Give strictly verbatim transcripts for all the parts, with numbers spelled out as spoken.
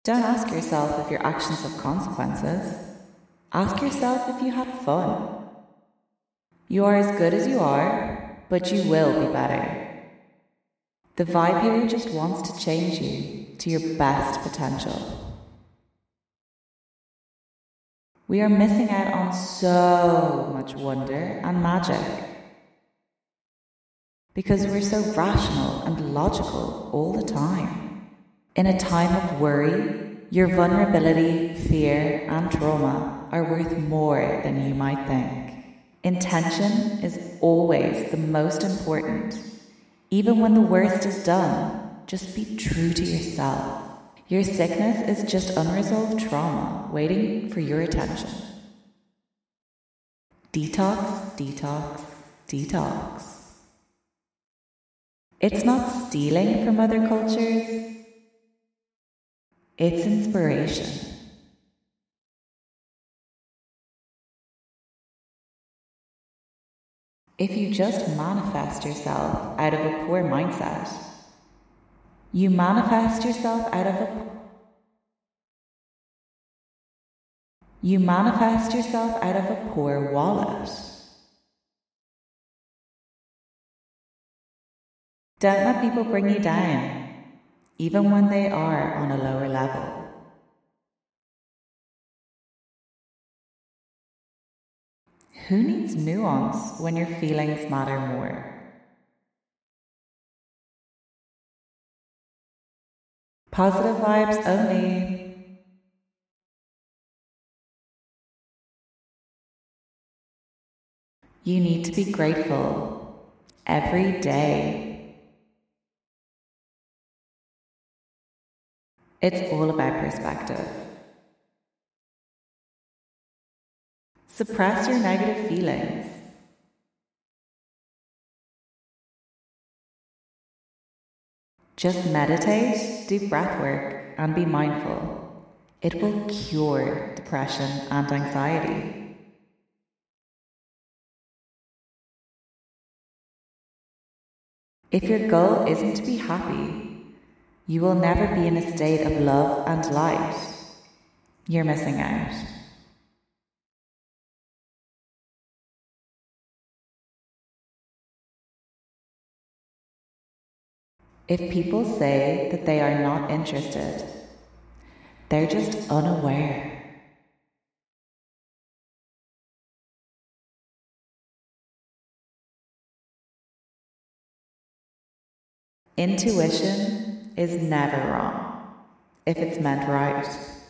Don't ask yourself if your actions have consequences. Ask yourself if you had fun. You are as good as you are, but you will be better. The vibe here just wants to change you to your best potential. We are missing out on so much wonder and magic because we're so rational and logical all the time. In a time of worry, your vulnerability, fear, and trauma are worth more than you might think. Intention is always the most important. Even when the worst is done, just be true to yourself. Your sickness is just unresolved trauma waiting for your attention. Detox, detox, detox. It's not stealing from other cultures. It's inspiration. If you just manifest yourself out of a poor mindset, you manifest yourself out of a you manifest yourself out of a poor wallet. Don't let people bring you down, even when they are on a lower level. Who needs nuance when your feelings matter more? Positive vibes only. You need to be grateful every day. It's all about perspective. Suppress your negative feelings. Just meditate, do breath work, and be mindful. It will cure depression and anxiety. If your goal isn't to be happy, you will never be in a state of love and light. You're missing out. If people say that they are not interested, they're just unaware. Intuition is never wrong if it's meant right.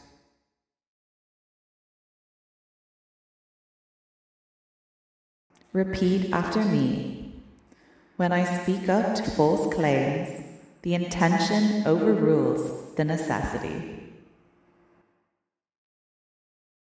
Repeat after me. When I speak up to false claims, the intention overrules the necessity.